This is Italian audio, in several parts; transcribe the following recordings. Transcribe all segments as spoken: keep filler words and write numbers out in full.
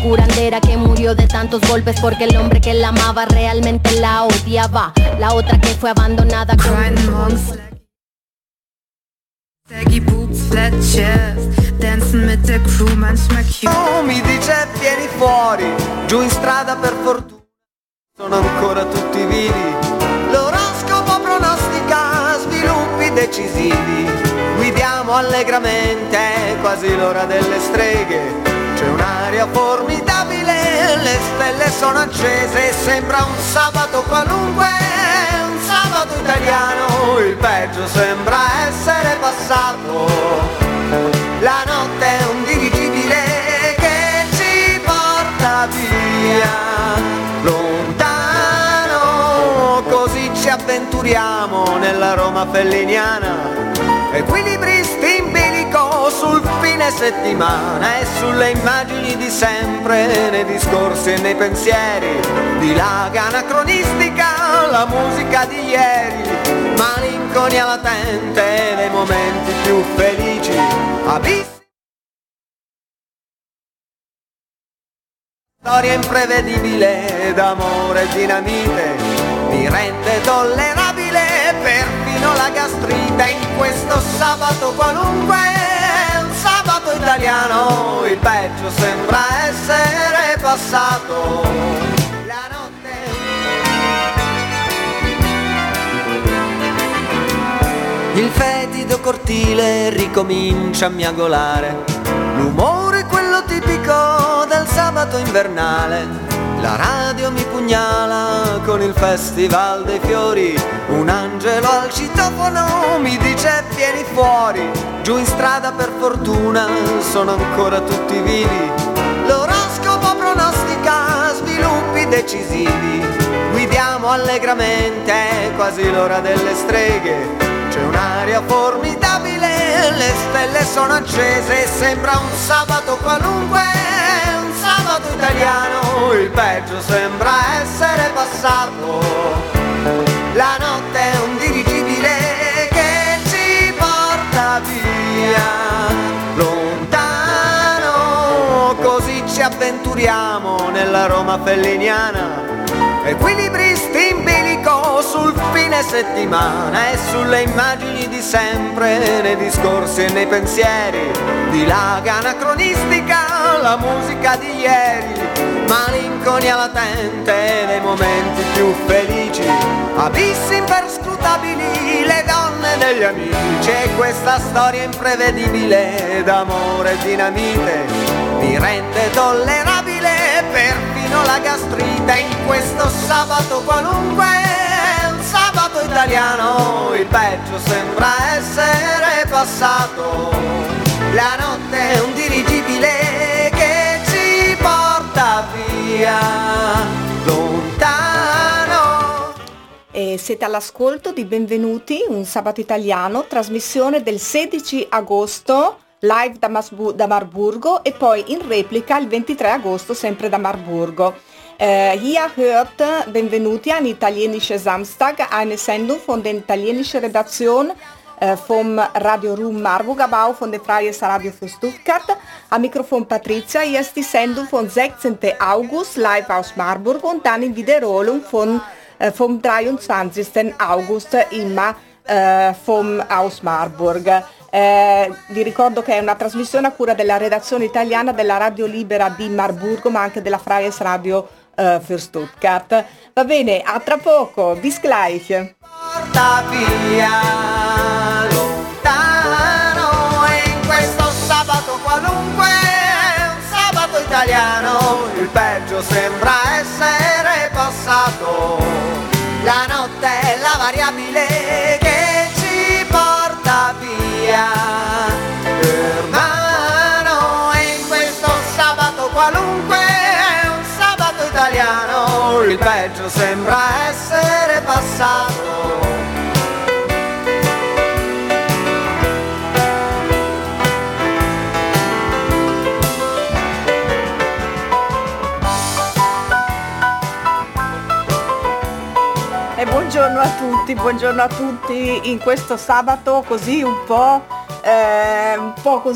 curandera que murió de tantos golpes porque el hombre que la amaba realmente la odiaba. La otra que fue abandonada con Grind Monster. Saggy Boobs, Flat Chest, dancen mit der Crew, manchmal cute. Oh, mi dice vieni fuori, giù in strada per fortuna sono ancora tutti vivi. L'oroscopo pronostica sviluppi decisivi. Guidiamo allegramente, quasi l'ora delle streghe. C'è un'aria formidabile, le stelle sono accese. Sembra un sabato qualunque, un sabato italiano. Il peggio sembra essere passato. La notte è un dirigibile che ci porta via lontano, così ci avventuriamo nella Roma felliniana. Equilibristi in bilico sul fine settimana e sulle immagini di sempre, nei discorsi e nei pensieri. Dilaga anacronistica la musica di ieri, malinconia latente nei momenti più felici. Abissi, storia imprevedibile d'amore e dinamite, mi rende tollerabile perfino la gastrite. In questo sabato qualunque, un sabato italiano, il peggio sembra essere passato. La notte il fetido cortile ricomincia a miagolare, l'umore è quello tipico del sabato invernale. La radio mi pugnala con il festival dei fiori, un angelo al citofono mi dice vieni fuori, giù in strada per fortuna sono ancora tutti vivi. L'oroscopo pronostica sviluppi decisivi, guidiamo allegramente, quasi l'ora delle streghe. C'è un'aria formidabile, le stelle sono accese, sembra un sabato qualunque, un sabato italiano, il peggio sembra essere passato. La notte è un dirigibile che ci porta via lontano, così ci avventuriamo nella Roma felliniana. Equilibristi in bilico sul fine settimana e sulle immagini di sempre, nei discorsi e nei pensieri. Dilaga anacronistica la musica di ieri, malinconia latente nei momenti più felici. Abissi imperscrutabili le donne degli amici e questa storia imprevedibile d'amore e dinamite mi rende tollerabile perfino la gastrite. In questo sabato qualunque, un sabato italiano, il peggio sembra essere passato. La notte è un dirigibile che ci porta via lontano. E siete all'ascolto di Benvenuti, un sabato italiano, trasmissione del sedici agosto, live da, Masbu- da Marburgo e poi in replica il ventitré agosto sempre da Marburgo. Äh, hier hört Benvenuti, ein italienischer Samstag, eine Sendung von der italienischen Redaktion äh, vom Radio Rum Marburg, aber auch von der Freies Radio für Stuttgart. Am Mikrofon Patricia, hier ist die Sendung von sechzehnten August live aus Marburg und dann in Wiederholung von, äh, vom dreiundzwanzigsten August immer äh, vom, aus Marburg. Eh, vi ricordo che è una trasmissione a cura della redazione italiana della Radio Libera di Marburgo, ma anche della Freies Radio eh, für Stuttgart. Va bene, a tra poco, bis gleich. Porta via lontano e in questo sabato qualunque, un sabato italiano, il peggio sembra essere passato. La notte è la variabile che ci porta via, hermano, e in questo sabato qualunque, un sabato italiano, il peggio sembra essere passato. E buongiorno a tutti, buongiorno a tutti in questo sabato così un po', eh, un po' così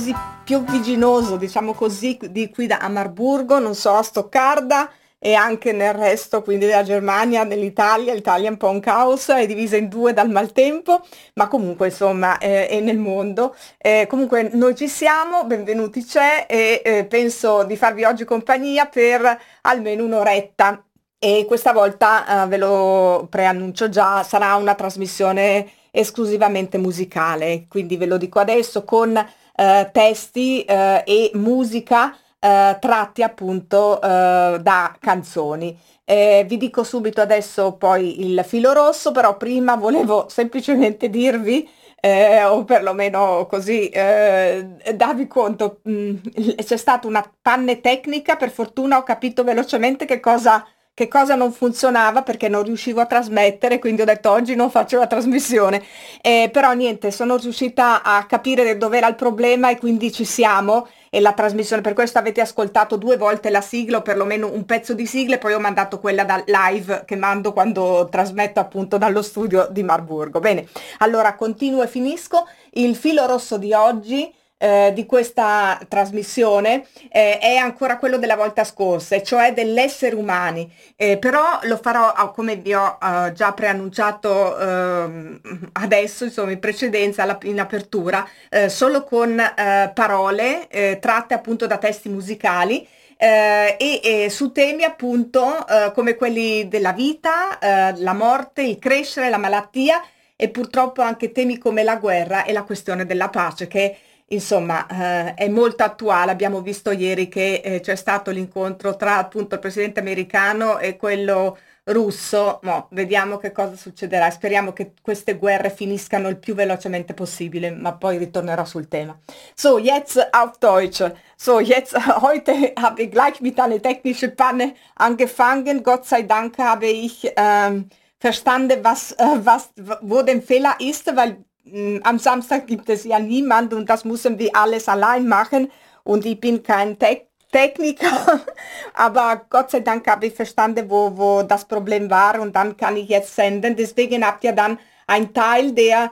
più viginoso, diciamo così, di qui da Ammarburgo, non so, a Stoccarda e anche nel resto, quindi della Germania, dell'Italia. L'Italia è un po' un caos, è divisa in due dal maltempo, ma comunque insomma eh, è nel mondo. Eh, comunque noi ci siamo, benvenuti c'è e eh, penso di farvi oggi compagnia per almeno un'oretta. E questa volta, eh, ve lo preannuncio già, sarà una trasmissione esclusivamente musicale, quindi ve lo dico adesso, con eh, testi eh, e musica eh, tratti appunto eh, da canzoni. Eh, vi dico subito adesso poi il filo rosso, però prima volevo semplicemente dirvi, eh, o perlomeno così eh, darvi conto, mh, c'è stata una panne tecnica, per fortuna ho capito velocemente che cosa che cosa non funzionava perché non riuscivo a trasmettere, quindi ho detto oggi non faccio la trasmissione, eh, però niente, sono riuscita a capire dove era il problema e quindi ci siamo, e la trasmissione, per questo avete ascoltato due volte la sigla o perlomeno un pezzo di sigla, e poi ho mandato quella da live che mando quando trasmetto appunto dallo studio di Marburgo. Bene, allora continuo e finisco. Il filo rosso di oggi, Eh, di questa trasmissione eh, è ancora quello della volta scorsa, e cioè dell'essere umani, eh, però lo farò ah, come vi ho uh, già preannunciato uh, adesso, insomma in precedenza, alla, in apertura, uh, solo con uh, parole uh, tratte appunto da testi musicali uh, e, e su temi appunto uh, come quelli della vita, uh, la morte, il crescere, la malattia, e purtroppo anche temi come la guerra e la questione della pace, che insomma eh, è molto attuale. Abbiamo visto ieri che eh, c'è stato l'incontro tra appunto il presidente americano e quello russo. Mo, vediamo che cosa succederà. Speriamo che queste guerre finiscano il più velocemente possibile, ma poi ritornerò sul tema. So, jetzt auf Deutsch. So, jetzt, heute habe ich gleich mit einer technischen Panne angefangen. Gott sei Dank habe ich ähm, verstanden, was, äh, was, wo der Fehler ist, weil am Samstag gibt es ja niemand und das müssen wir alles allein machen, und ich bin kein Te- Techniker, aber Gott sei Dank habe ich verstanden, wo, wo das Problem war, und dann kann ich jetzt senden. Deswegen habt ihr dann einen Teil der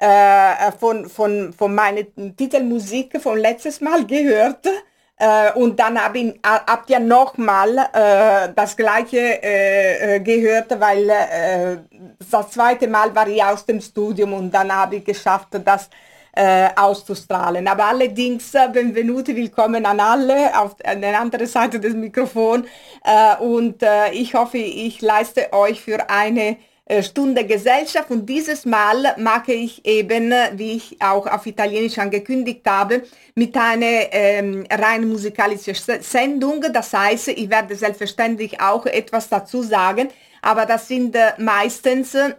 äh, von, von, von meiner Titelmusik vom letztes Mal gehört. Uh, und dann hab ich, habt ihr nochmal uh, das gleiche uh, gehört, weil uh, das zweite Mal war ich aus dem Studium und dann habe ich geschafft, das uh, auszustrahlen. Aber allerdings, uh, benvenuti, willkommen an alle auf der anderen Seite des Mikrofons, uh, und uh, ich hoffe, ich leiste euch für eine Stunde Gesellschaft, und dieses Mal mache ich eben, wie ich auch auf Italienisch angekündigt habe, mit einer ähm, rein musikalischen Sendung. Das heißt, ich werde selbstverständlich auch etwas dazu sagen, aber das sind äh, meistens äh,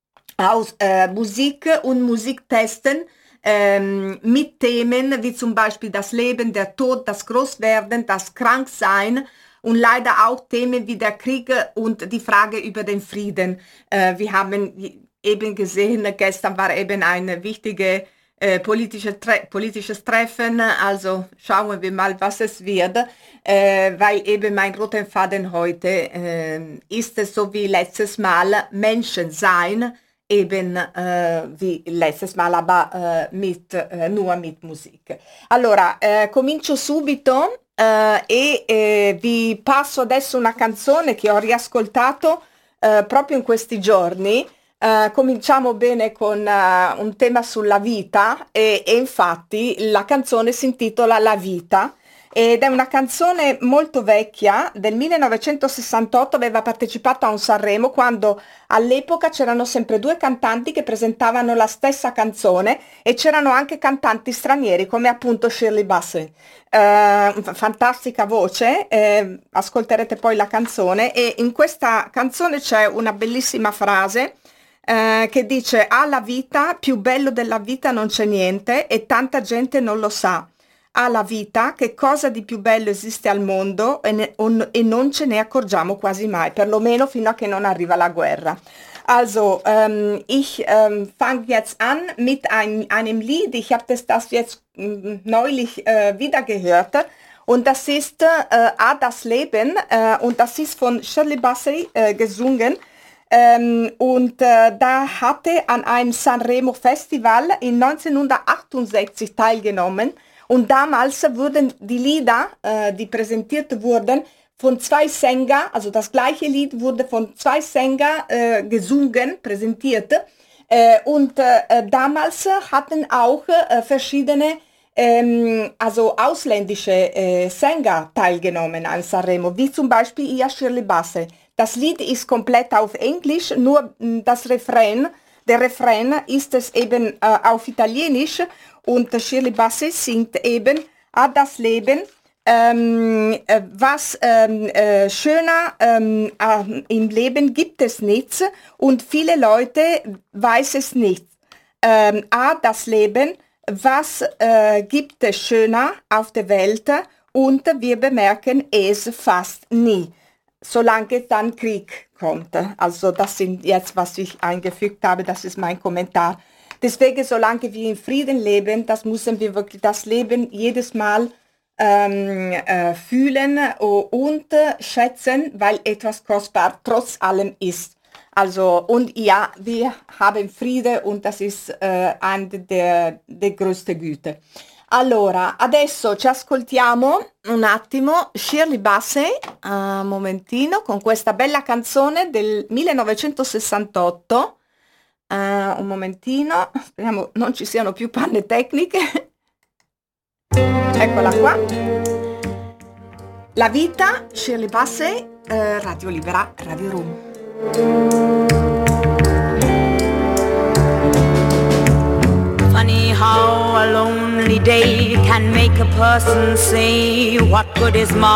aus äh, Musik und Musiktesten ähm, mit Themen wie zum Beispiel das Leben, der Tod, das Großwerden, das Kranksein, und leider auch Themen wie der Krieg und die Frage über den Frieden. Äh, wir haben eben gesehen, gestern war eben ein wichtiges äh, politische Tre- politisches Treffen, also schauen wir mal, was es wird, äh, weil eben mein roter Faden heute äh, ist es so wie letztes Mal, Menschen sein, eben äh, wie letztes Mal, aber äh, mit, äh, nur mit Musik. Allora, äh, comincio subito. Uh, e eh, vi passo adesso una canzone che ho riascoltato uh, proprio in questi giorni. Uh, cominciamo bene con uh, un tema sulla vita, e, e infatti la canzone si intitola La vita, ed è una canzone molto vecchia, del millenovecentosessantotto. Aveva partecipato a un Sanremo, quando all'epoca c'erano sempre due cantanti che presentavano la stessa canzone, e c'erano anche cantanti stranieri come appunto Shirley Bassey. Uh, fantastica voce, eh, ascolterete poi la canzone, e in questa canzone c'è una bellissima frase eh, che dice: alla vita, più bello della vita non c'è niente e tanta gente non lo sa. Alla vita, che cosa di più bello esiste al mondo, e, ne, on, e non ce ne accorgiamo quasi mai, perlomeno fino a che non arriva la guerra. Also, ähm, ich ähm, fange jetzt an mit ein, einem Lied. Ich habe das, das jetzt äh, neulich äh, wieder gehört, und das ist äh, Ah, das Leben, äh, und das ist von Shirley Bassey äh, gesungen, ähm, und äh, da hatte an einem Sanremo Festival in neunzehnhundertachtundsechzig teilgenommen. Und damals wurden die Lieder, äh, die präsentiert wurden, von zwei Sängern, also das gleiche Lied wurde von zwei Sängern äh, gesungen, präsentiert. Äh, und äh, damals hatten auch äh, verschiedene ähm, also ausländische äh, Sänger teilgenommen an Sanremo, wie zum Beispiel Ia Shirley Bassey. Das Lied ist komplett auf Englisch, nur mh, das Refrain, der Refrain ist es eben äh, auf Italienisch und Shirley Bassey singt eben ah, das Leben, ähm, äh, was ähm, äh, schöner ähm, äh, im Leben gibt es nichts und viele Leute weiß es nicht. Ähm, ah, das Leben, was äh, gibt es schöner auf der Welt und wir bemerken es fast nie, solange dann Krieg kommt. Also das sind jetzt, was ich eingefügt habe, das ist mein Kommentar. Deswegen, solange wir in Frieden leben, das müssen wir wirklich das Leben jedes Mal ähm, äh, fühlen und äh, schätzen, weil etwas kostbar trotz allem ist. Also, und ja, wir haben Friede und das ist äh, eine der, der größten Güte. Allora, adesso ci ascoltiamo un attimo Shirley Bassey, un momentino, con questa bella canzone del millenovecentosessantotto. Uh, un momentino, speriamo non ci siano più panne tecniche. Eccola qua. La vita, Shirley Bassey, uh, Radio Libera, Radio Room. Funny how a lonely day can make a person say, what good is my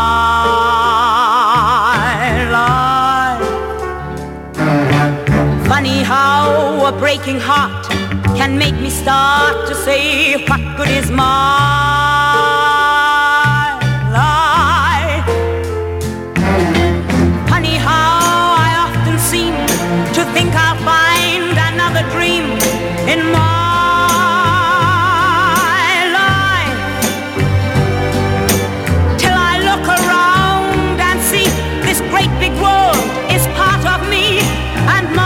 life? Funny how a breaking heart can make me start to say, what good is my life? Funny how I often seem to think I'll find another dream in my life, till I look around and see this great big world is part of me and my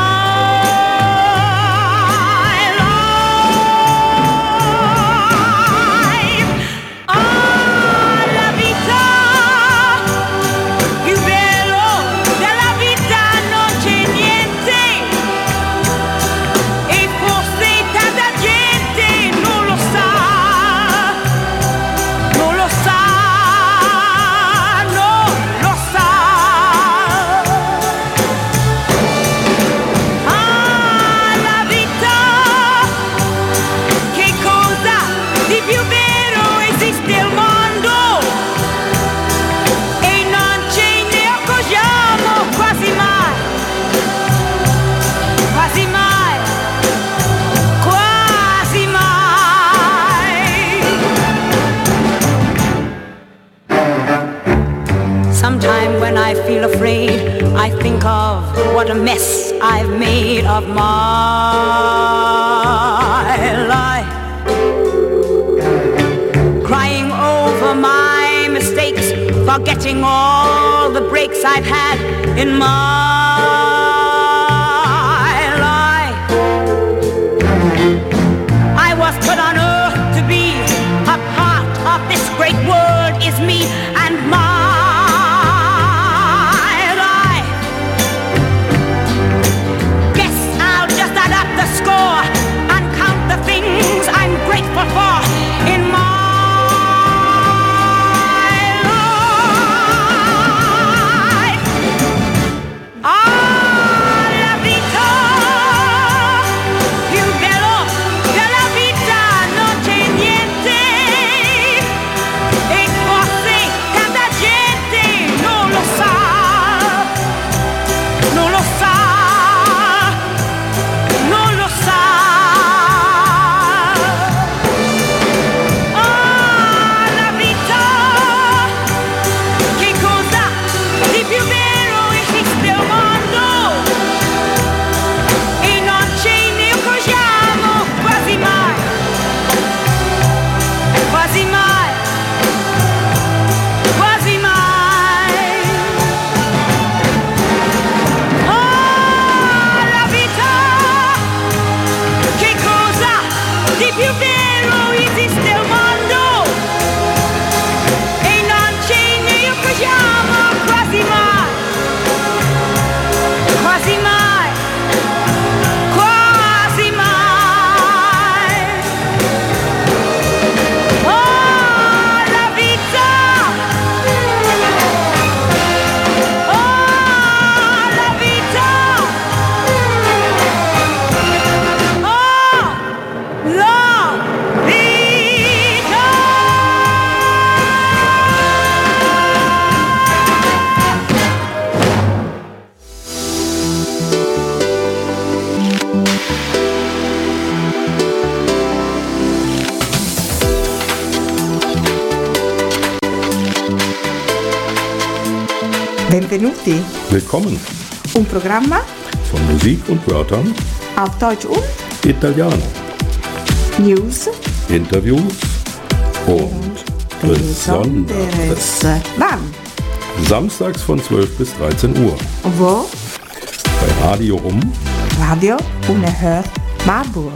Sometime when I feel afraid, I think of what a mess I've made of my life. Crying over my mistakes, forgetting all the breaks I've had in my life. I was put on earth to be a part of this great world is me and my score and count the things I'm grateful for in my life. Ah, la vita, più bello della vita non benvenuti. Willkommen. Un programma von Musik und Wörtern auf Deutsch und Italiano. News Interviews und Besonderes. Wann? Samstags von zwölf bis dreizehn Uhr. Wo? Bei Radio Um. Radio Unerhört Marburg.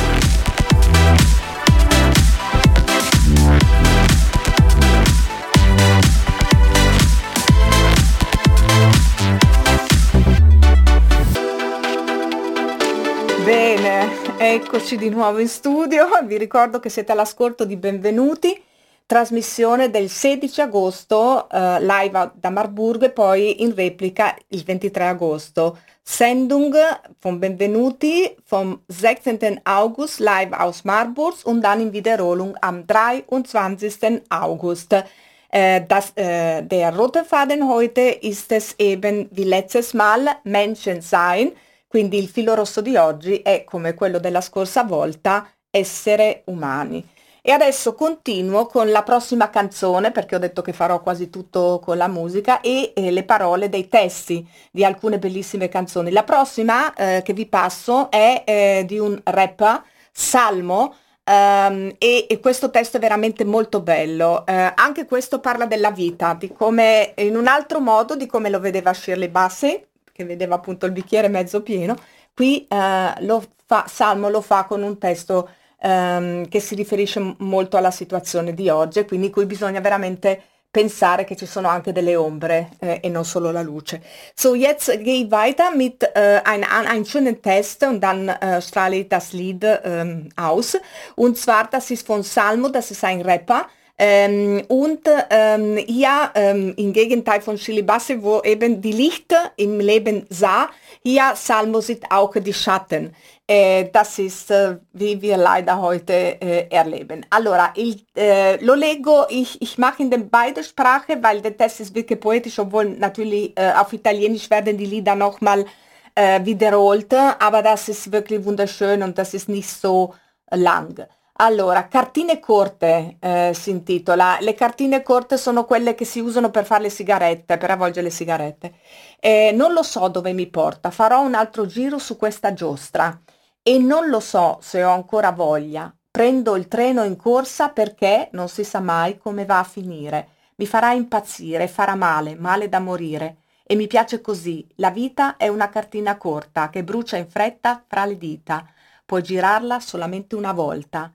Bene, eccoci di nuovo in studio. Vi ricordo che siete all'ascolto di Benvenuti, trasmissione del sedici agosto, eh, live da Marburg e poi in replica il ventitré agosto. Sendung von Benvenuti vom sechzehnten August live aus Marburg und dann in Wiederholung am dreiundzwanzigsten August. Äh, das, äh, der rote Faden heute ist es eben wie letztes Mal Menschen sein. Quindi il filo rosso di oggi è, come quello della scorsa volta, essere umani. E adesso continuo con la prossima canzone, perché ho detto che farò quasi tutto con la musica, e eh, le parole dei testi di alcune bellissime canzoni. La prossima eh, che vi passo è eh, di un rapper, Salmo, Um, e, e questo testo è veramente molto bello. Uh, anche questo parla della vita, di come, in un altro modo, di come lo vedeva Shirley Bassey, che vedeva appunto il bicchiere mezzo pieno. Qui uh, lo fa, Salmo lo fa con un testo um, che si riferisce m- molto alla situazione di oggi, quindi in cui bisogna veramente pensare che ci sono anche delle ombre eh, e non solo la luce. So, jetzt gehe ich weiter mit äh, ein, ein schönen Test und dann äh, strahle ich das Lied ähm, aus. Und zwar, das ist von Salmo, das ist ein Rapper. Ähm, und ähm, hier ähm, im Gegenteil von Shirley Bassey, wo eben die Lichter im Leben sah, hier Salmo sieht auch die Schatten. Eh, das ist, äh, wie wir leider heute äh, erleben. Allora, il, äh, lo leggo, ich, ich mache in den beiden Sprachen, weil der Text ist wirklich poetisch, obwohl natürlich äh, auf Italienisch werden die Lieder nochmal äh, wiederholt, aber das ist wirklich wunderschön und das ist nicht so lang. Allora, cartine corte eh, si intitola. Le cartine corte sono quelle che si usano per fare le sigarette, per avvolgere le sigarette. Eh, non lo so dove mi porta, farò un altro giro su questa giostra. E non lo so se ho ancora voglia. Prendo il treno in corsa perché non si sa mai come va a finire. Mi farà impazzire, farà male, male da morire. E mi piace così. La vita è una cartina corta che brucia in fretta fra le dita. Puoi girarla solamente una volta.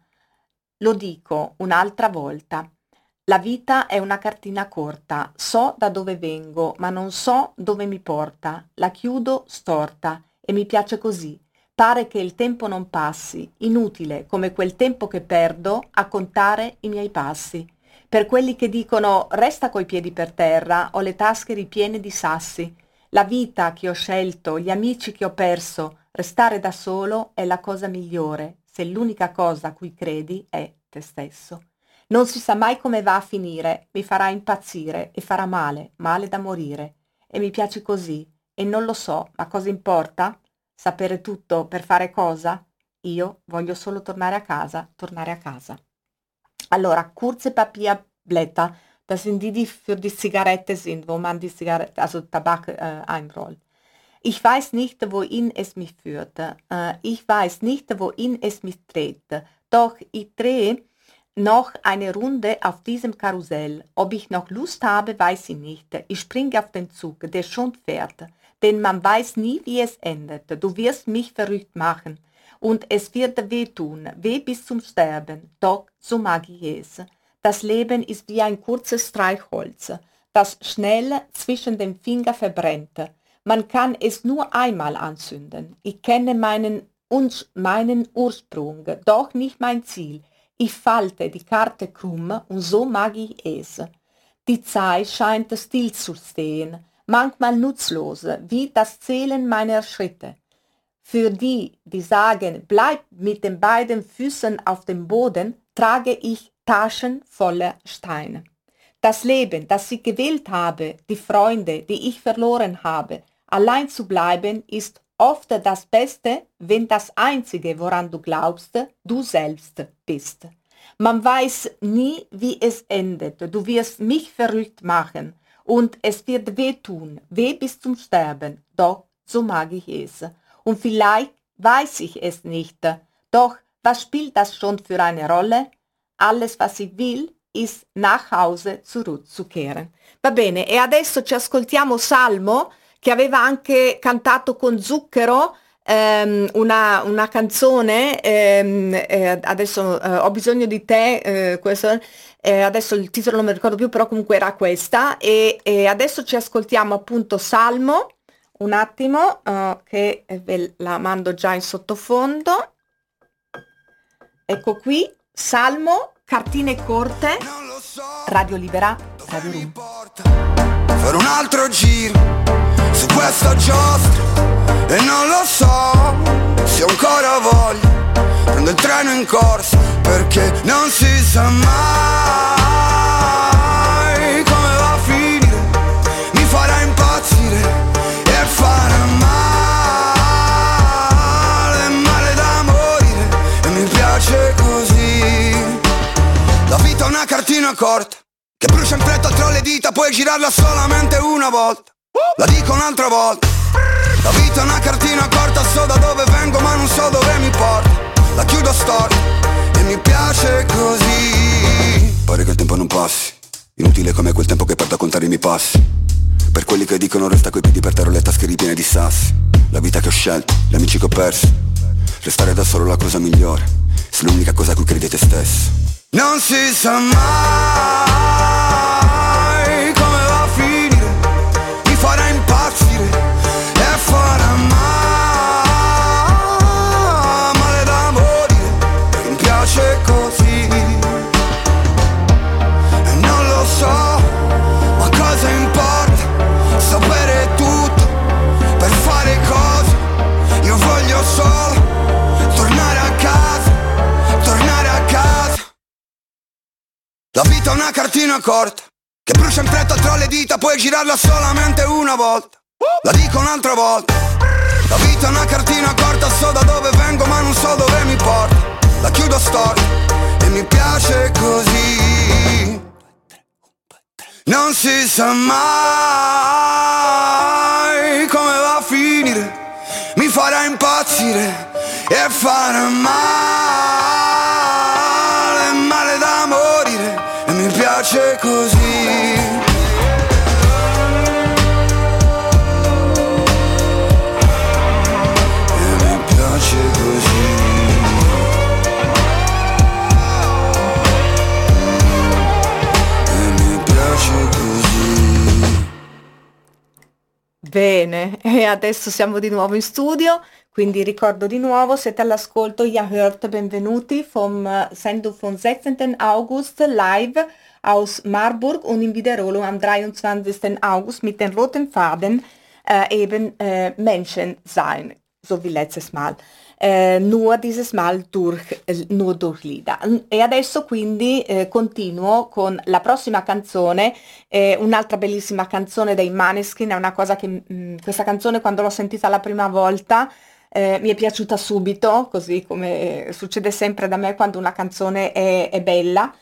Lo dico un'altra volta. La vita è una cartina corta. So da dove vengo, ma non so dove mi porta. La chiudo storta e mi piace così. Pare che il tempo non passi, inutile come quel tempo che perdo a contare i miei passi. Per quelli che dicono resta coi piedi per terra, ho le tasche ripiene di sassi. La vita che ho scelto, gli amici che ho perso, restare da solo è la cosa migliore, se l'unica cosa a cui credi è te stesso. Non si sa mai come va a finire, mi farà impazzire e farà male, male da morire. E mi piace così, e non lo so, ma cosa importa? Sapere tutto per fare cosa? Io voglio solo tornare a casa, tornare a casa. Allora, kurze Papierblätter, das sind die, die für die Zigarette sind, wo man die Zigarette, also Tabak äh, einrollt. Ich weiß nicht, wohin es mich führt. Äh, ich weiß nicht, wohin es mich dreht. Doch ich drehe noch eine Runde auf diesem Karussell. Ob ich noch Lust habe, weiß ich nicht. Ich springe auf den Zug, der schon fährt. Denn man weiß nie, wie es endet. Du wirst mich verrückt machen. Und es wird wehtun, weh bis zum Sterben. Doch so mag ich es. Das Leben ist wie ein kurzes Streichholz, das schnell zwischen den Fingern verbrennt. Man kann es nur einmal anzünden. Ich kenne meinen, meinen Ursprung, doch nicht mein Ziel. Ich falte die Karte krumm und so mag ich es. Die Zeit scheint still zu stehen, manchmal nutzlos, wie das Zählen meiner Schritte. Für die, die sagen, bleib mit den beiden Füßen auf dem Boden, trage ich Taschen voller Steine. Das Leben, das ich gewählt habe, die Freunde, die ich verloren habe, allein zu bleiben, ist oft das Beste, wenn das Einzige, woran du glaubst, du selbst bist. Man weiß nie, wie es endet. Du wirst mich verrückt machen und es wird weh tun, weh bis zum Sterben, doch so mag ich es. Und vielleicht weiß ich es nicht, doch was spielt das schon für eine Rolle? Alles, was ich will, ist nach Hause zurückzukehren. Va bene, e adesso ci ascoltiamo Salmo, che aveva anche cantato con Zucchero ehm, una, una canzone, ehm, eh, adesso eh, ho bisogno di te, eh, questo, eh, adesso il titolo non mi ricordo più, però comunque era questa, e, e adesso ci ascoltiamo appunto Salmo, un attimo, uh, che ve la mando già in sottofondo. Ecco qui, Salmo, cartine corte, Radio Libera, Radio Room. Fare un altro giro su questa giostra e non lo so se ho ancora voglia. Prendo il treno in corsa perché non si sa mai come va a finire. Mi farà impazzire e farà male, male da morire. E mi piace così. La vita è una cartina corta che brucia in fretta tra le dita, puoi girarla solamente una volta. La dico un'altra volta. La vita è una cartina corta, so da dove vengo ma non so dove mi porta. La chiudo storta e mi piace così. Pare che il tempo non passi, inutile come quel tempo che perdo a contare i miei passi. Per quelli che dicono resta coi piedi per terra, le tasche ripiene di sassi. La vita che ho scelto, gli amici che ho perso. Restare da solo è la cosa migliore, se l'unica cosa a cui credi è te stesso. Non si sa mai come va a finire. Mi farà impazzire e farà male, male da morire. Mi piace così e non lo so, ma cosa importa sapere tutto per fare cose. Io voglio solo tornare a casa, tornare a casa. La vita è una cartina corta che brucia in fretta tra le dita, puoi girarla solamente una volta. La dico un'altra volta. La vita è una cartina corta, so da dove vengo ma non so dove mi porta. La chiudo storta e mi piace così. Non si sa mai come va a finire. Mi farà impazzire e farà male, male da morire. E mi piace così. E mi piace così. E mi piace così. Bene, e adesso siamo di nuovo in studio, quindi ricordo di nuovo, siete all'ascolto, ihr hört, benvenuti vom äh, Sendung vom sechzehnten August live aus Marburg und in Wiederholung am dreiundzwanzigsten August mit den roten Faden äh, eben äh, Menschen sein, so wie letztes Mal. Eh, nur dieses Mal durch, eh, nur durch Lieder. E adesso quindi eh, continuo con la prossima canzone, eh, un'altra bellissima canzone dei Måneskin. È una cosa che mh, questa canzone quando l'ho sentita la prima volta eh, mi è piaciuta subito, così come succede sempre da me quando una canzone è, è bella.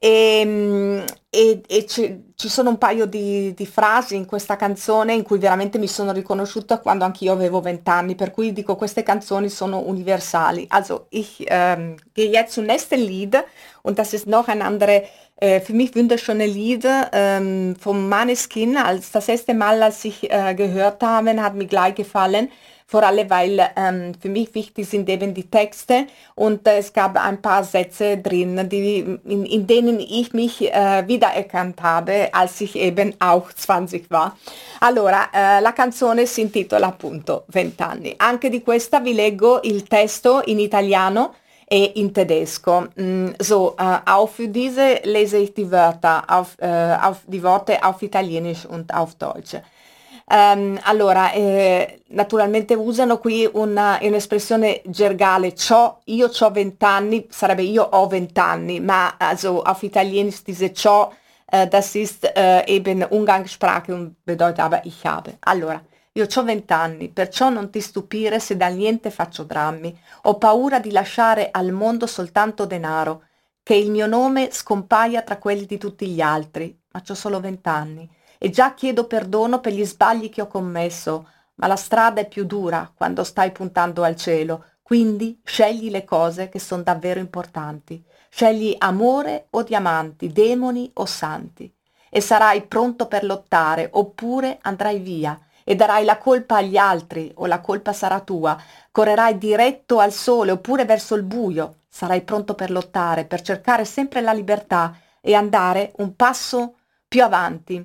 E, e, e ci, ci sono un paio di, di frasi in questa canzone in cui veramente mi sono riconosciuta quando anch'io avevo vent'anni, per cui dico queste canzoni sono universali. Also ich ähm, gehe jetzt zum nächsten Lied und das ist noch ein andere äh, für mich wunderschöne Lied ähm, vom Måneskin. Als das erste Mal, als ich äh, gehört habe, hat mir gleich gefallen. Vor allem, weil ähm, für mich wichtig sind eben die Texte und äh, es gab ein paar Sätze drin, die, in, in denen ich mich äh, wiedererkannt habe, als ich eben auch zwanzig war. Allora, äh, la canzone si intitola appunto vent'anni. Anche di questa vi leggo il testo in italiano e in tedesco. Mm, so, äh, auch für diese lese ich die Wörter auf, äh, auf die Worte auf Italienisch und auf Deutsch. Um, allora, eh, naturalmente usano qui una, un'espressione gergale, c'ho, io c'ho vent'anni, sarebbe io ho vent'anni, ma also auf Italienisch diese c'ho, äh, das ist äh, eben Umgangssprache und bedeutet aber ich habe. Allora, io c'ho vent'anni, perciò non ti stupire se dal niente faccio drammi, ho paura di lasciare al mondo soltanto denaro, che il mio nome scompaia tra quelli di tutti gli altri, ma c'ho solo vent'anni. e già chiedo perdono per gli sbagli che ho commesso, ma la strada è più dura quando stai puntando al cielo, quindi scegli le cose che sono davvero importanti. Scegli amore o diamanti, demoni o santi. E sarai pronto per lottare, oppure andrai via e darai la colpa agli altri o la colpa sarà tua. Correrai diretto al sole oppure verso il buio. Sarai pronto per lottare, per cercare sempre la libertà e andare un passo più avanti.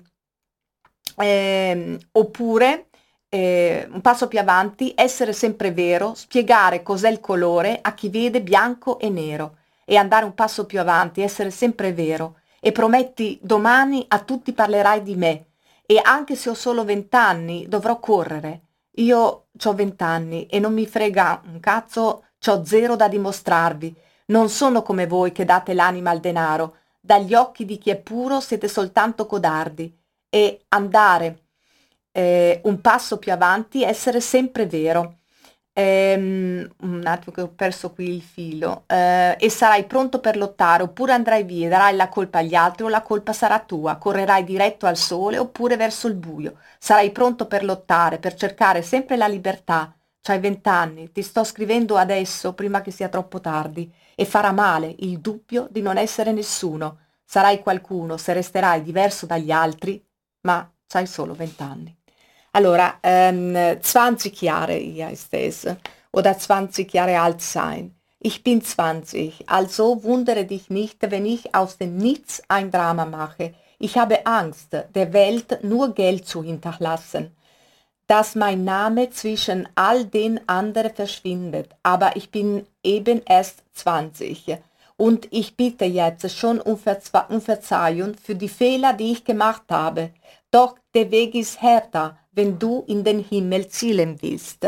Eh, oppure eh, un passo più avanti, essere sempre vero, spiegare cos'è il colore a chi vede bianco e nero e andare un passo più avanti, essere sempre vero. E prometti domani a tutti parlerai di me e anche se ho solo vent'anni dovrò correre. Io ho vent'anni e non mi frega un cazzo, c'ho zero da dimostrarvi. Non sono come voi che date l'anima al denaro. Dagli occhi di chi è puro siete soltanto codardi. E andare eh, un passo più avanti, essere sempre vero. Um, un attimo che ho perso qui il filo uh, e sarai pronto per lottare oppure andrai via, darai la colpa agli altri o la colpa sarà tua, correrai diretto al sole oppure verso il buio, sarai pronto per lottare, per cercare sempre la libertà. C'hai vent'anni, ti sto scrivendo adesso prima che sia troppo tardi e farà male il dubbio di non essere nessuno. Sarai qualcuno se resterai diverso dagli altri, ma c'hai solo vent'anni. Allora, ähm, zwanzig Jahre, ja, ist es, oder zwanzig Jahre alt sein. Ich bin zwanzig, also wundere dich nicht, wenn ich aus dem Nichts ein Drama mache. Ich habe Angst, der Welt nur Geld zu hinterlassen, dass mein Name zwischen all den anderen verschwindet. Aber ich bin eben erst zwanzig. Und ich bitte jetzt schon um, Verzwe- um Verzeihung für die Fehler, die ich gemacht habe. Doch der Weg ist härter, wenn du in den Himmel zielen willst.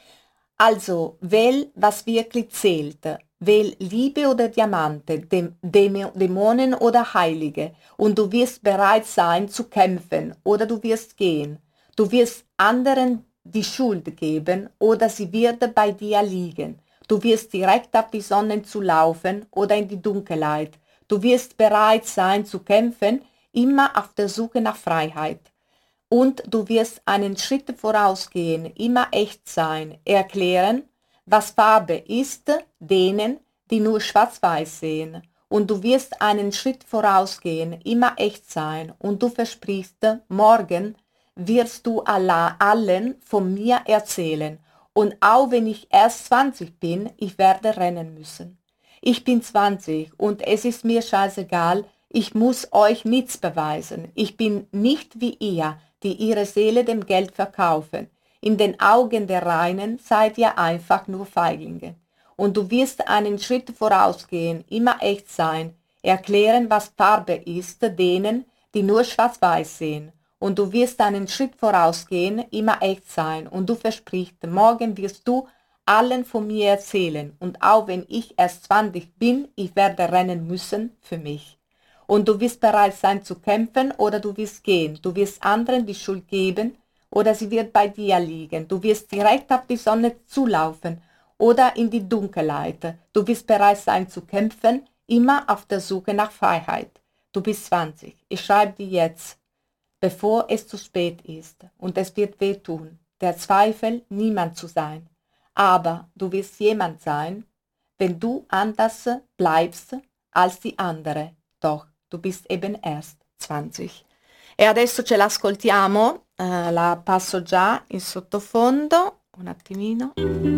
Also, wähl, was wirklich zählt. Wähl Liebe oder Diamante, Däm- Däm- Dämonen oder Heilige. Und du wirst bereit sein zu kämpfen oder du wirst gehen. Du wirst anderen die Schuld geben oder sie wird bei dir liegen. Du wirst direkt auf die Sonne zu laufen oder in die Dunkelheit. Du wirst bereit sein zu kämpfen, immer auf der Suche nach Freiheit. Und du wirst einen Schritt vorausgehen, immer echt sein, erklären, was Farbe ist, denen, die nur schwarz-weiß sehen. Und du wirst einen Schritt vorausgehen, immer echt sein. Und du versprichst, morgen wirst du alla, allen von mir erzählen. Und auch wenn ich erst zwanzig bin, ich werde rennen müssen. Ich bin zwanzig und es ist mir scheißegal, ich muss euch nichts beweisen. Ich bin nicht wie ihr, die ihre Seele dem Geld verkaufen. In den Augen der Reinen seid ihr einfach nur Feiglinge. Und du wirst einen Schritt vorausgehen, immer echt sein, erklären, was Farbe ist, denen, die nur schwarz-weiß sehen. Und du wirst einen Schritt vorausgehen, immer echt sein. Und du versprichst, morgen wirst du allen von mir erzählen. Und auch wenn ich erst zwanzig bin, ich werde rennen müssen für mich. Und du wirst bereit sein zu kämpfen oder du wirst gehen. Du wirst anderen die Schuld geben oder sie wird bei dir liegen. Du wirst direkt auf die Sonne zulaufen oder in die Dunkelheit. Du wirst bereit sein zu kämpfen, immer auf der Suche nach Freiheit. Du bist zwanzig. Ich schreibe dir jetzt, bevor es zu spät ist. Und es wird wehtun, der Zweifel, niemand zu sein. Aber du wirst jemand sein, wenn du anders bleibst als die andere. Doch du bist eben erst zwanzig. E adesso ce l'ascoltiamo, uh, la passo già in sottofondo, un attimino.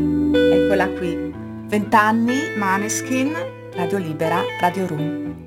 Eccola qui, vent'anni, Maneskin, Radio Libera, Radio Room.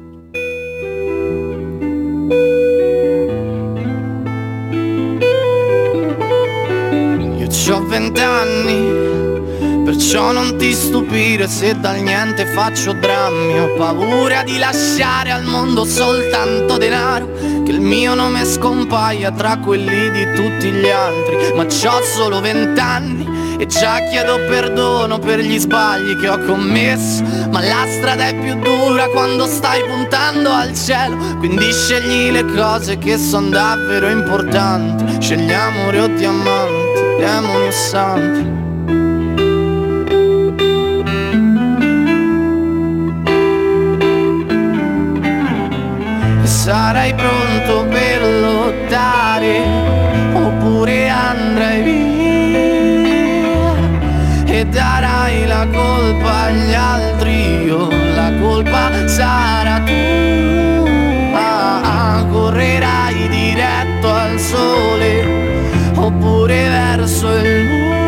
Io c'ho vent'anni, perciò non ti stupire se dal niente faccio drammi. Ho paura di lasciare al mondo soltanto denaro, che il mio nome scompaia tra quelli di tutti gli altri. Ma c'ho solo vent'anni e già chiedo perdono per gli sbagli che ho commesso. Ma la strada è più dura quando stai puntando al cielo, quindi scegli le cose che sono davvero importanti. Scegli amore o diamanti, demoni o santi. Sarai pronto per lottare colpa sarà tua. Correrai diretto al sole oppure verso il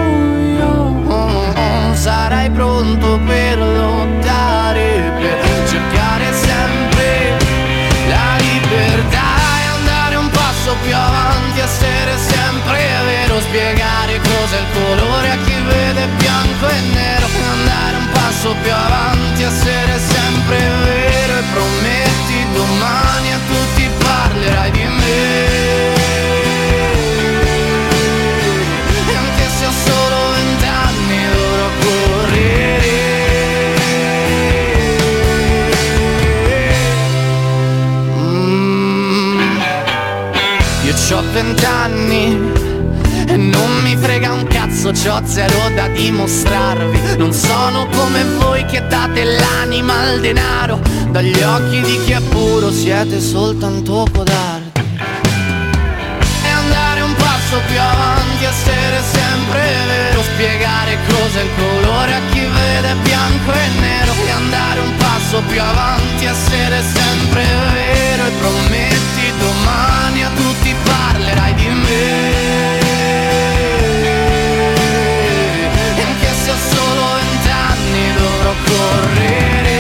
buio. Sarai pronto per lottare, per cercare sempre la libertà e andare un passo più avanti, essere sempre vero, spiegare cos'è il colore a chi vede bianco e nero, andare un passo più avanti, essere sempre vero, e prometti domani a tutti parlerai di me, e anche se ho solo vent'anni dovrò correre. mm. Io c'ho vent'anni e non mi frega un cazzo, c'ho zero da dimostrarvi. Non sono come voi che date l'anima al denaro, dagli occhi di chi è puro siete soltanto codardi. E andare un passo più avanti, essere sempre vero, spiegare cos'è il colore a chi vede bianco e nero, e andare un passo più avanti, essere sempre vero, e prometti domani a tutti parlerai di me. Solo vent'anni dovrò correre.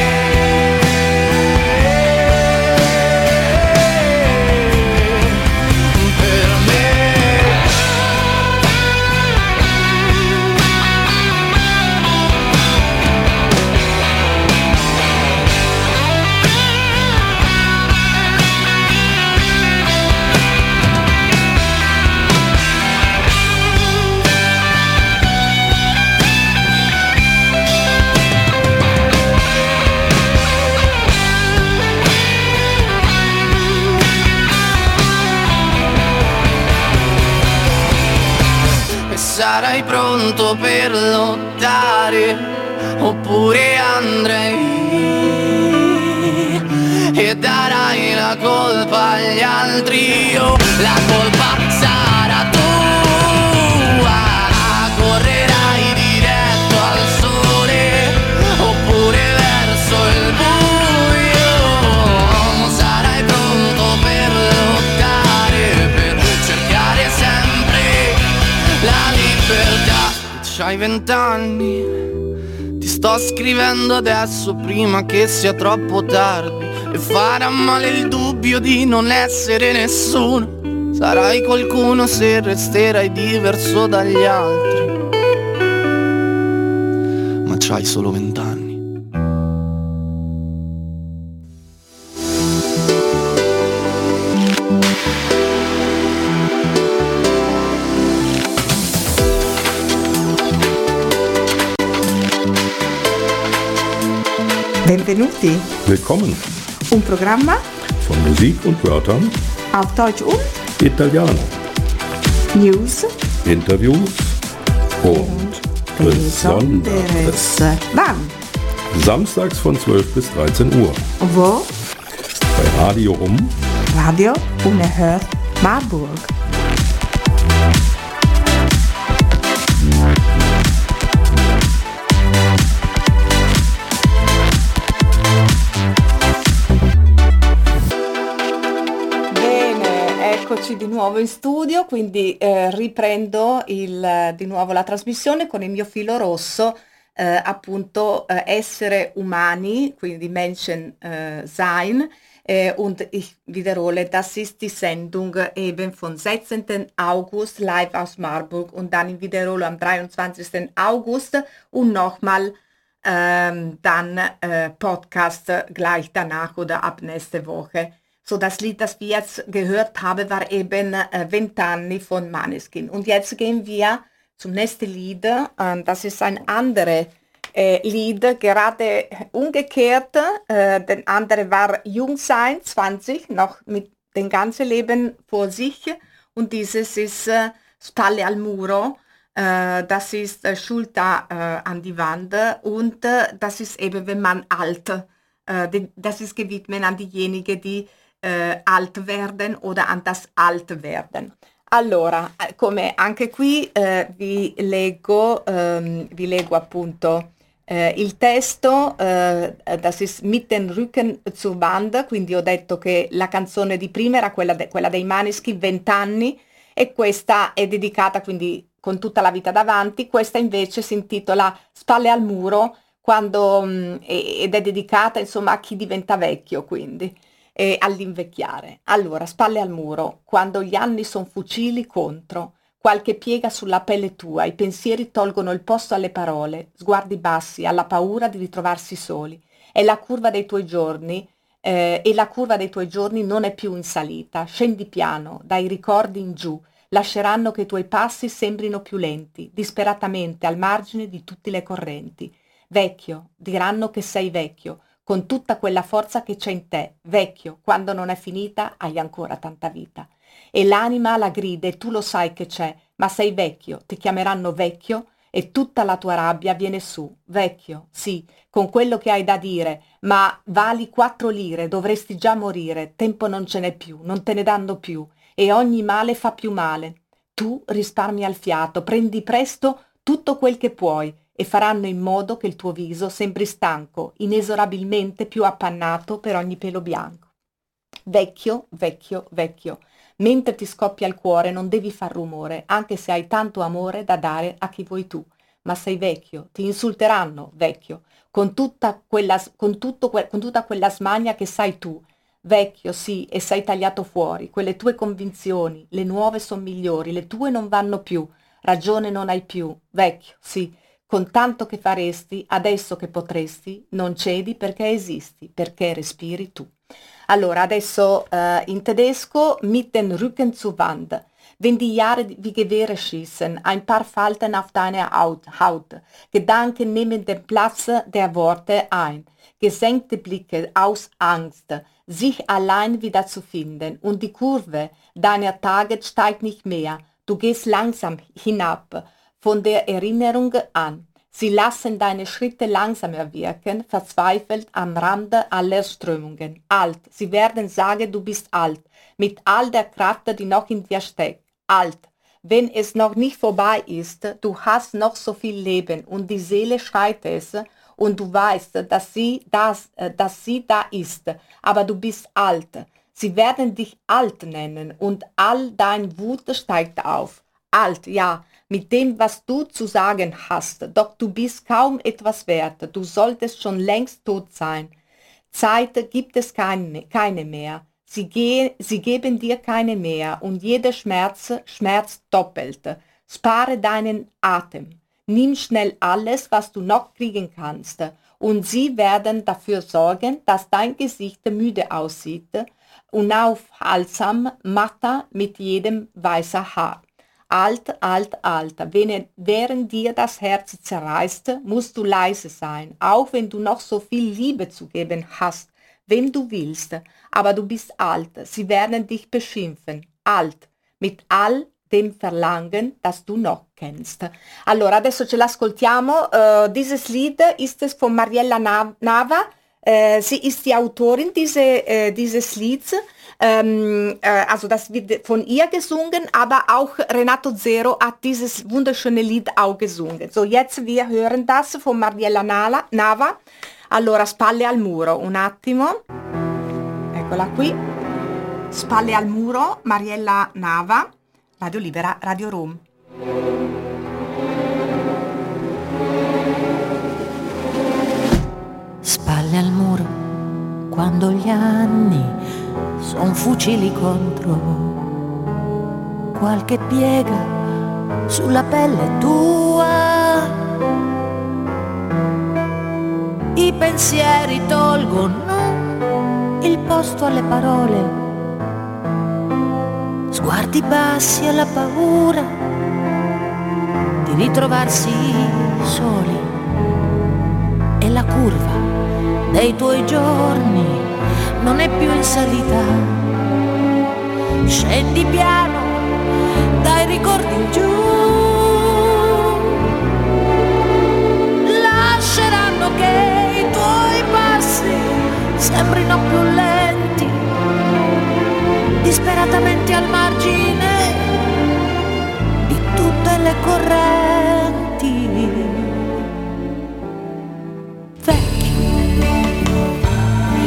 Per me. Sarai pronto per lottare oppure andrai e darai la colpa agli altri. Io la colpa sarà tua. Correrai diretto al sole oppure verso il buio. Sarai pronto per lottare, per cercare sempre la libertà. C'hai vent'anni, ti sto scrivendo adesso prima che sia troppo tardi, e farà male il dubbio di non essere nessuno. Sarai qualcuno se resterai diverso dagli altri, ma c'hai solo vent'anni. Benvenuti. Willkommen Un programma von Musik und Wörtern auf Deutsch und Italiano. News Interviews und Besonderes. Wann? Samstags von zwölf bis dreizehn Uhr. Wo? Bei Radio Um. Radio Unerhört Marburg. Eccoci di nuovo in studio, quindi eh, riprendo il, di nuovo la trasmissione con il mio filo rosso, eh, appunto eh, essere umani, quindi Menschen äh, sein, äh, und ich wiederhole, das ist die Sendung eben vom sechzehnten August live aus Marburg und dann in Wiederholung am dreiundzwanzigsten August und nochmal ähm, dann äh, Podcast gleich danach oder ab nächste Woche. So, das Lied, das wir jetzt gehört haben, war eben äh, Vent'anni von Måneskin. Und jetzt gehen wir zum nächsten Lied. Äh, das ist ein anderes äh, Lied, gerade umgekehrt. Äh, der andere war Jung sein, zwanzig, noch mit dem ganzen Leben vor sich. Und dieses ist äh, Spalle al Muro. Äh, das ist äh, Schulter äh, an die Wand. Und äh, das ist eben, wenn man alt. Äh, die, das ist gewidmet an diejenigen, die Eh, alt werden oder an das alt werden. Allora, come anche qui eh, vi leggo, ehm, vi leggo appunto Eh, il testo, eh, das ist mit den Rücken zur Wand, quindi ho detto che la canzone di prima era quella, de- quella dei Maneskin, vent'anni, e questa è dedicata quindi con tutta la vita davanti. Questa invece si intitola Spalle al muro, quando, mh, ed è dedicata insomma a chi diventa vecchio, quindi e all'invecchiare. Allora, spalle al muro, quando gli anni son fucili contro, qualche piega sulla pelle tua, i pensieri tolgono il posto alle parole, sguardi bassi, alla paura di ritrovarsi soli. E la curva dei tuoi giorni, eh, e la curva dei tuoi giorni non è più in salita, scendi piano, dai ricordi in giù, lasceranno che i tuoi passi sembrino più lenti, disperatamente al margine di tutte le correnti. Vecchio, diranno che sei vecchio, con tutta quella forza che c'è in te, vecchio, quando non è finita hai ancora tanta vita. E l'anima la grida e tu lo sai che c'è, ma sei vecchio, ti chiameranno vecchio e tutta la tua rabbia viene su. Vecchio, sì, con quello che hai da dire, ma vali quattro lire, dovresti già morire, tempo non ce n'è più, non te ne danno più, e ogni male fa più male. Tu risparmi al fiato, prendi presto tutto quel che puoi, e faranno in modo che il tuo viso sembri stanco, inesorabilmente più appannato per ogni pelo bianco. Vecchio, vecchio, vecchio. Mentre ti scoppia il cuore non devi far rumore, anche se hai tanto amore da dare a chi vuoi tu. Ma sei vecchio, ti insulteranno, vecchio, con tutta quella, con tutto que- con tutta quella smania che sai tu. Vecchio, sì, e sei tagliato fuori. Quelle tue convinzioni, le nuove son migliori, le tue non vanno più. Ragione non hai più. Vecchio, sì, con tanto che faresti, adesso che potresti, non cedi perché esisti, perché respiri tu. Allora, adesso äh, in tedesco, mit den Rücken zur Wand. Wenn die Jahre wie Gewehre schießen, ein paar Falten auf deine Haut, Gedanken nehmen den Platz der Worte ein, gesenkte Blicke aus Angst, sich allein wieder zu finden, und die Kurve deiner Tage steigt nicht mehr, du gehst langsam hinab, von der Erinnerung an. Sie lassen deine Schritte langsamer wirken, verzweifelt am Rande aller Strömungen. Alt, sie werden sagen, du bist alt, mit all der Kraft, die noch in dir steckt. Alt, wenn es noch nicht vorbei ist, du hast noch so viel Leben und die Seele schreit es und du weißt, dass sie, das, dass sie da ist, aber du bist alt. Sie werden dich alt nennen und all dein Wut steigt auf. Alt, ja, mit dem, was du zu sagen hast, doch du bist kaum etwas wert, du solltest schon längst tot sein. Zeit gibt es keine, keine mehr, sie, ge- sie geben dir keine mehr und jeder Schmerz schmerzt doppelt. Spare deinen Atem, nimm schnell alles, was du noch kriegen kannst, und sie werden dafür sorgen, dass dein Gesicht müde aussieht, unaufhaltsam, matter mit jedem weißer Haar. Alt, alt, alt, wenn, während dir das Herz zerreißt, musst du leise sein, auch wenn du noch so viel Liebe zu geben hast, wenn du willst, aber du bist alt, sie werden dich beschimpfen, alt, mit all dem Verlangen, das du noch kennst. Allora, adesso ce l'ascoltiamo, uh, dieses Lied ist es von Mariella Nava, uh, sie ist die Autorin diese, uh, dieses Lieds. Ähm, äh, also das wird von ihr gesungen, aber auch Renato Zero hat dieses wunderschöne Lied auch gesungen. So, jetzt wir hören das von Mariella Nava. Allora, Spalle al muro, un attimo. Eccola qui. Spalle al muro, Mariella Nava, Radio Libera, Radio Rom. Spalle al muro, quando gli anni son fucili contro, qualche piega sulla pelle tua, i pensieri tolgono il posto alle parole, sguardi bassi alla paura di ritrovarsi soli, e la curva dei tuoi giorni non è più in salita, scendi piano, dai ricordi in giù, lasceranno che i tuoi passi sembrino più lenti, disperatamente al margine di tutte le correnti.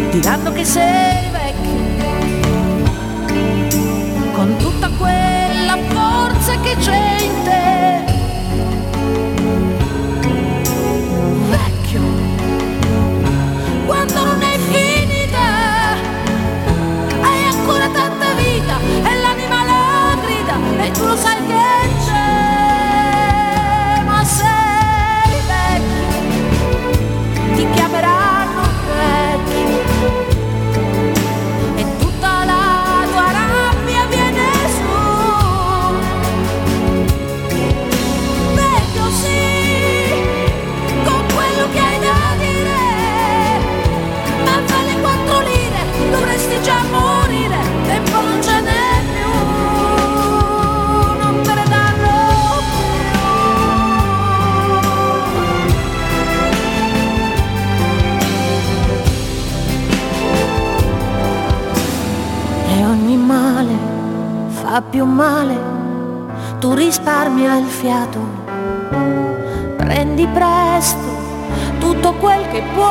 diranno che sei vecchio, con tutta quella forza che c'è in te. Vecchio, quando non è finita, hai ancora tanta vita e l'anima la grida e tu lo sai che c'è, ma sei vecchio, ti chiameranno vecchio e tutta la tua rabbia viene su. Vecchio sì, con quello che hai da dire, ma vale quattro lire, dovresti già morire, tempo non ce n'è più, non te ne danno più. E ogni male fa più male, tu risparmia il fiato, prendi presto tutto quel che puoi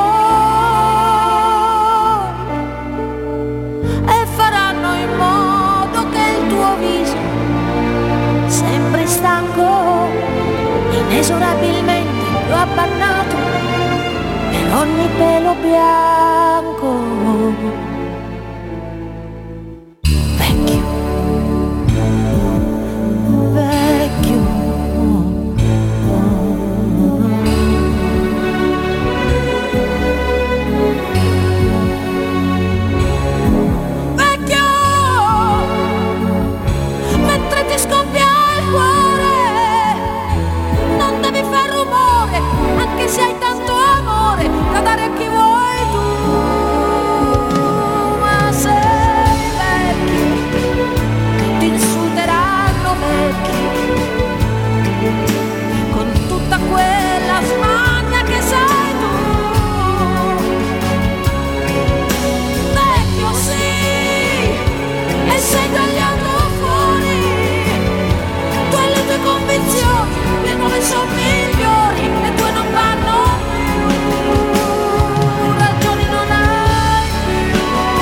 e faranno in modo che il tuo viso sembri stanco, inesorabilmente più appannato per ogni pelo bianco. Vecchio, vecchio, vecchio, mentre ti scoppia il cuore, non devi far rumore, anche se hai tanto amore da dare a chi vuoi tu, ma sei vecchio, ti insulteranno vecchio, con tutta quella smania che sei tu. Vecchio sì, e sei tagliato fuori, tu e le tue convinzioni, le nuove sono migliori, le tue non vanno più, ragioni non hai più.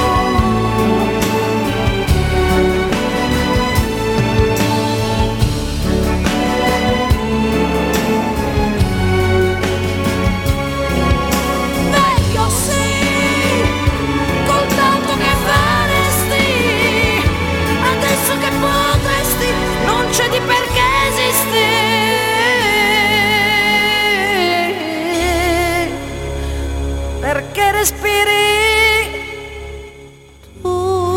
Vecchio sì, col tanto che faresti, adesso che potresti, non c'è di perché esisti, perché respiri tu.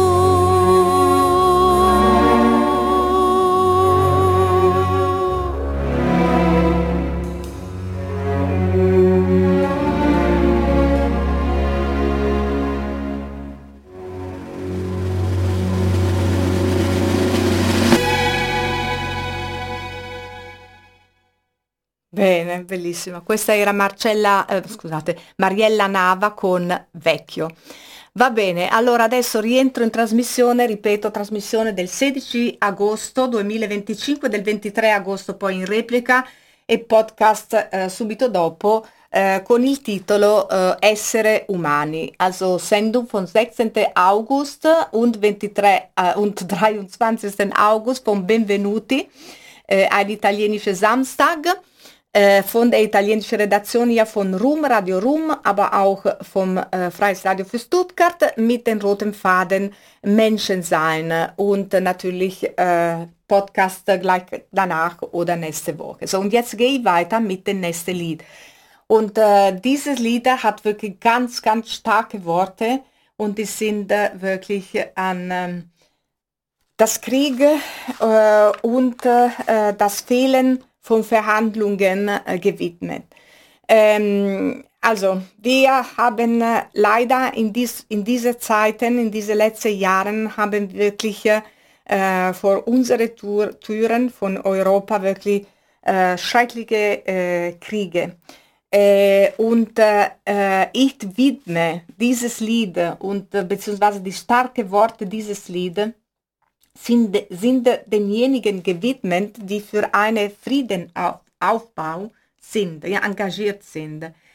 Bene, bellissima. Questa era Marcella, eh, scusate, Mariella Nava con Vecchio. Va bene, allora adesso rientro in trasmissione, ripeto, trasmissione del sedici agosto duemilaventicinque, del ventitré agosto poi in replica e podcast eh, subito dopo eh, con il titolo eh, Essere umani, also Sendung von sechzehnten August und ventitré äh, und dreiundzwanzigsten August von Benvenuti, äh, ein italienischer Samstag. Von der italienischen Redaktion ja von Rum, Radio Rum, aber auch vom äh, Freies Radio für Stuttgart mit dem roten Faden Menschensein und äh, natürlich äh, Podcast gleich danach oder nächste Woche. So, und jetzt gehe ich weiter mit dem nächsten Lied. Und äh, dieses Lied hat wirklich ganz, ganz starke Worte und die sind äh, wirklich an äh, das Krieg äh, und äh, das Fehlen von Verhandlungen äh, gewidmet. Ähm, also wir haben äh, leider in, dies, in diese Zeiten, in diese letzten Jahren, haben wirklich äh, vor unsere Tür, Türen von Europa wirklich äh, schreckliche äh, Kriege. Äh, und äh, ich widme dieses Lied und äh, beziehungsweise die starken Worte dieses Liedes sind, sind denjenigen gewidmet, die für einen Friedenaufbau sind, ja, engagiert sind.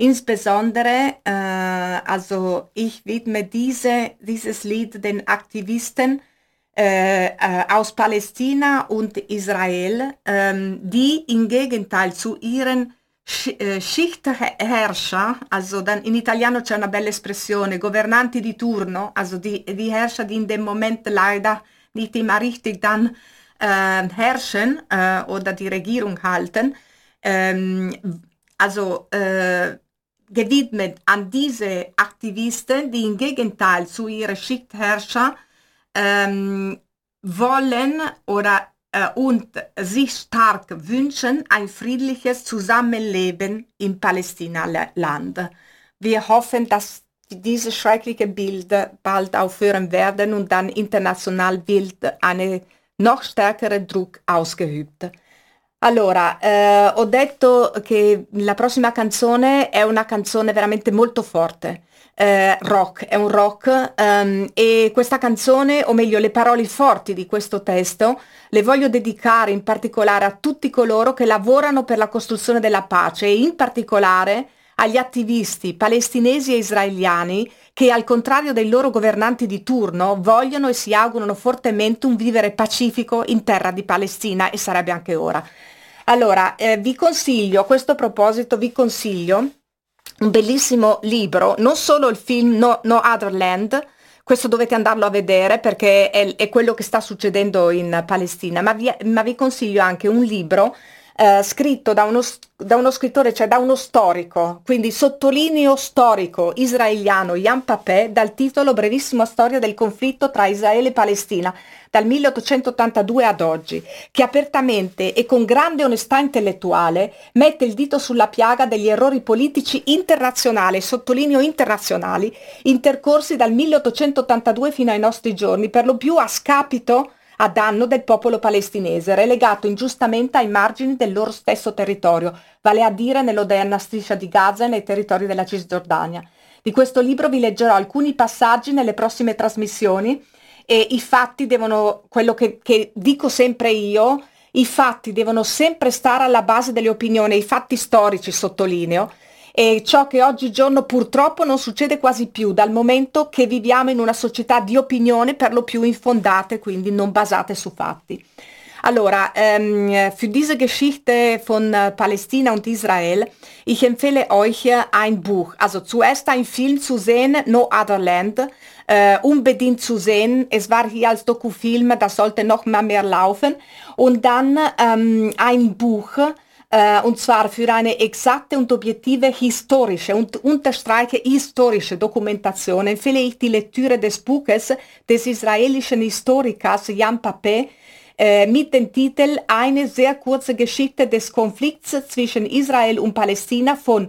Insbesondere, äh, also ich widme diese, dieses Lied den Aktivisten äh, äh, aus Palästina und Israel, ähm, die im Gegenteil zu ihren Sch- äh, Schichtherrscher, also dann in Italiano c'è una bella espressione, governanti di turno, also die, die Herrscher, die in dem Moment leider nicht immer richtig dann äh, herrschen äh, oder die Regierung halten, ähm, also äh, gewidmet an diese Aktivisten, die im Gegenteil zu ihren Schichtherrscher ähm, wollen oder äh, und sich stark wünschen ein friedliches Zusammenleben im Palästina-Land. Wir hoffen, dass diese schrecklichen Bilder bald aufhören werden und dann international wird ein noch stärkerer Druck ausgeübt. Allora, eh, ho detto che la prossima canzone è una canzone veramente molto forte, eh, rock, è un rock ehm, e questa canzone, o meglio le parole forti di questo testo, le voglio dedicare in particolare a tutti coloro che lavorano per la costruzione della pace e in particolare agli attivisti palestinesi e israeliani che al contrario dei loro governanti di turno vogliono e si augurano fortemente un vivere pacifico in terra di Palestina e sarebbe anche ora. Allora, eh, vi consiglio, a questo proposito vi consiglio un bellissimo libro, non solo il film No, No Other Land, questo dovete andarlo a vedere perché è, è quello che sta succedendo in Palestina, ma vi, ma vi consiglio anche un libro eh, scritto da uno, da uno scrittore, cioè da uno storico, quindi sottolineo storico israeliano, Jan Papé, dal titolo Brevissima storia del conflitto tra Israele e Palestina, dal milleottocentottantadue ad oggi, che apertamente e con grande onestà intellettuale mette il dito sulla piaga degli errori politici internazionali, sottolineo internazionali, intercorsi dal milleottocentottantadue fino ai nostri giorni, per lo più a scapito, a danno del popolo palestinese, relegato ingiustamente ai margini del loro stesso territorio, vale a dire nell'odierna striscia di Gaza e nei territori della Cisgiordania. Di questo libro vi leggerò alcuni passaggi nelle prossime trasmissioni e i fatti devono, quello che, che dico sempre io, i fatti devono sempre stare alla base delle opinioni, i fatti storici sottolineo, e ciò che oggigiorno purtroppo non succede quasi più, dal momento che viviamo in una società di opinione per lo più infondate, quindi non basate su fatti. Allora, ähm, für diese Geschichte von äh, Palästina und Israel, ich empfehle euch äh, ein Buch. Also zuerst ein Film zu sehen, No Other Land, äh, unbedingt zu sehen. Es war hier als Dokufilm, das sollte noch mal mehr laufen. Und dann ähm, ein Buch, äh, und zwar für eine exakte und objektive historische und unterstreiche historische Dokumentation empfehle ich die Lektüre des Buches des israelischen Historikers Jan Papé, Äh, mit dem Titel Eine sehr kurze Geschichte des Konflikts zwischen Israel und Palästina von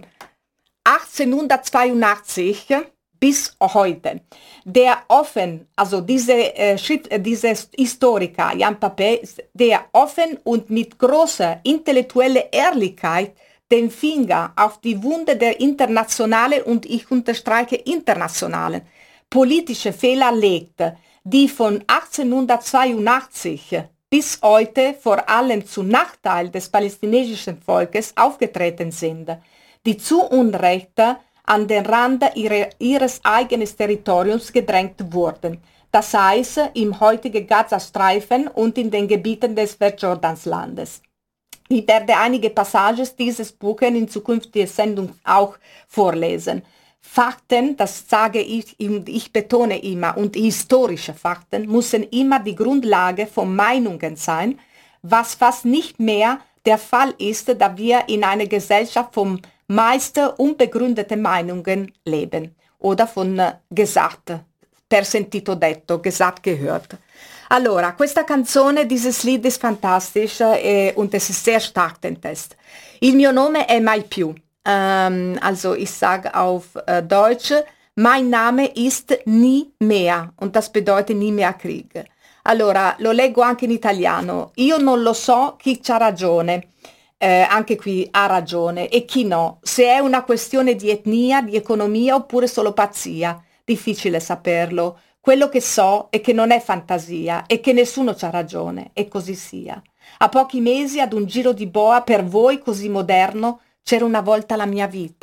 achtzehnhundertzweiundachtzig bis heute. Der offen, also diese, äh, Schritt, äh, dieser Historiker Jan Papé, der offen und mit großer intellektueller Ehrlichkeit den Finger auf die Wunde der internationalen, und ich unterstreiche internationalen, politische Fehler legt, die von achtzehnhundertzweiundachtzig bis heute vor allem zu Nachteil des palästinensischen Volkes aufgetreten sind, die zu Unrecht an den Rand ihre, ihres eigenen Territoriums gedrängt wurden, das heißt im heutigen Gazastreifen und in den Gebieten des Westjordanslandes. Ich werde einige Passages dieses Buches in zukünftiger Sendung auch vorlesen. Fakten, das sage ich, ich betone immer, und historische Fakten müssen immer die Grundlage von Meinungen sein, was fast nicht mehr der Fall ist, da wir in einer Gesellschaft von meist unbegründeten Meinungen leben oder von gesagt, per sentito detto, gesagt gehört. Allora, questa canzone, dieses Lied ist fantastisch eh, und es ist sehr stark, den Text. Il mio nome è mai più. Um, also ich sage auf äh, Deutsch, mein Name ist nie mehr, und das bedeutet nie mehr Krieg. Allora, lo leggo anche in italiano. Io non lo so chi c'ha ragione, eh, anche qui ha ragione, e chi no, se è una questione di etnia, di economia oppure solo pazzia. Difficile saperlo. Quello che so è che non è fantasia e che nessuno c'ha ragione, e così sia. A pochi mesi, ad un giro di boa per voi così moderno, c'era una volta la mia vita,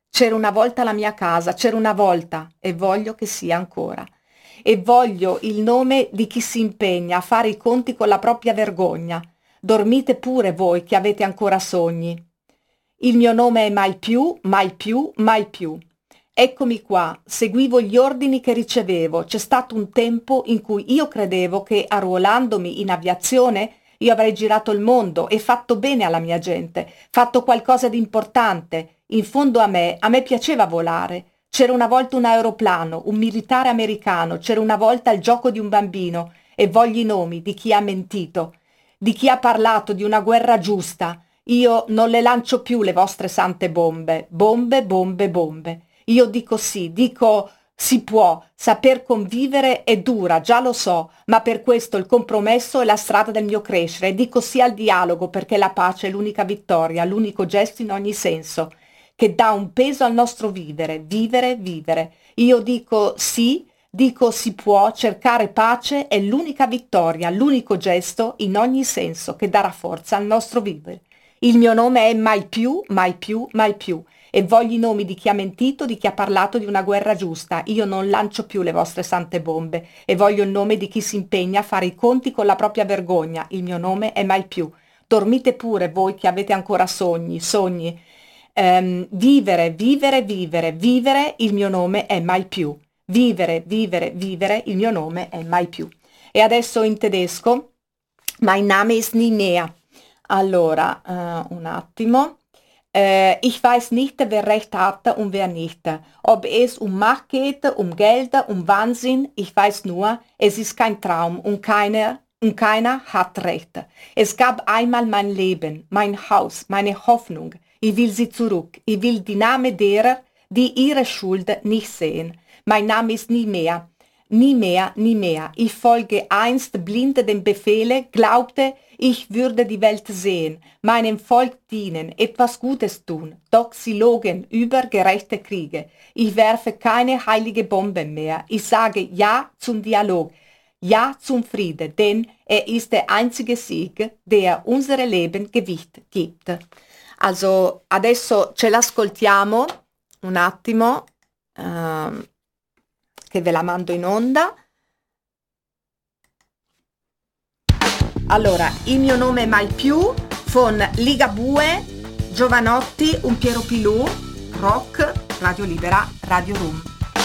C'era una volta la mia casa, c'era una volta e voglio che sia ancora. E voglio il nome di chi si impegna a fare i conti con la propria vergogna. Dormite pure voi che avete ancora sogni. Il mio nome è mai più, mai più, mai più. Eccomi qua, seguivo gli ordini che ricevevo. C'è stato un tempo in cui io credevo che arruolandomi in aviazione io avrei girato il mondo e fatto bene alla mia gente, fatto qualcosa di importante. In fondo a me, a me piaceva volare. C'era una volta un aeroplano, un militare americano, c'era una volta il gioco di un bambino e voglio i nomi di chi ha mentito, di chi ha parlato di una guerra giusta. Io non le lancio più le vostre sante bombe, bombe, bombe, bombe. Io dico sì, dico si può, saper convivere è dura, già lo so, ma per questo il compromesso è la strada del mio crescere. Dico sì al dialogo perché la pace è l'unica vittoria, l'unico gesto in ogni senso, che dà un peso al nostro vivere, vivere, vivere. Io dico sì, dico si può, cercare pace è l'unica vittoria, l'unico gesto in ogni senso che darà forza al nostro vivere. Il mio nome è mai più, mai più, mai più. E voglio i nomi di chi ha mentito, di chi ha parlato di una guerra giusta. Io non lancio più le vostre sante bombe e voglio il nome di chi si impegna a fare i conti con la propria vergogna. Il mio nome è mai più. Dormite pure voi che avete ancora sogni, sogni. Um, vivere, vivere, vivere, vivere, il mio nome è mai più. Vivere, vivere, vivere, il mio nome è mai più. E adesso in tedesco, mein Name ist nie mehr. Allora, uh, un attimo. Uh, ich weiß nicht, wer recht hat und wer nicht. Ob es um Macht geht, um Geld, um Wahnsinn, ich weiß nur, es ist kein Traum und keiner, und keiner hat recht. Es gab einmal mein Leben, mein Haus, meine Hoffnung. Ich will sie zurück. Ich will die Namen derer, die ihre Schuld nicht sehen. Mein Name ist nie mehr. Nie mehr, nie mehr. Ich folge einst blind dem Befehle, glaubte, ich würde die Welt sehen, meinem Volk dienen, etwas Gutes tun. Doch sie logen über gerechte Kriege. Ich werfe keine heilige Bombe mehr. Ich sage Ja zum Dialog, Ja zum Frieden, denn er ist der einzige Sieg, der unsere Leben Gewicht gibt. Also, adesso ce l'ascoltiamo un attimo, uh, che ve la mando in onda. Allora, il mio nome è mai più, con Ligabue, Giovanotti, un Piero Pilù, Rock, Radio Libera, Radio Room.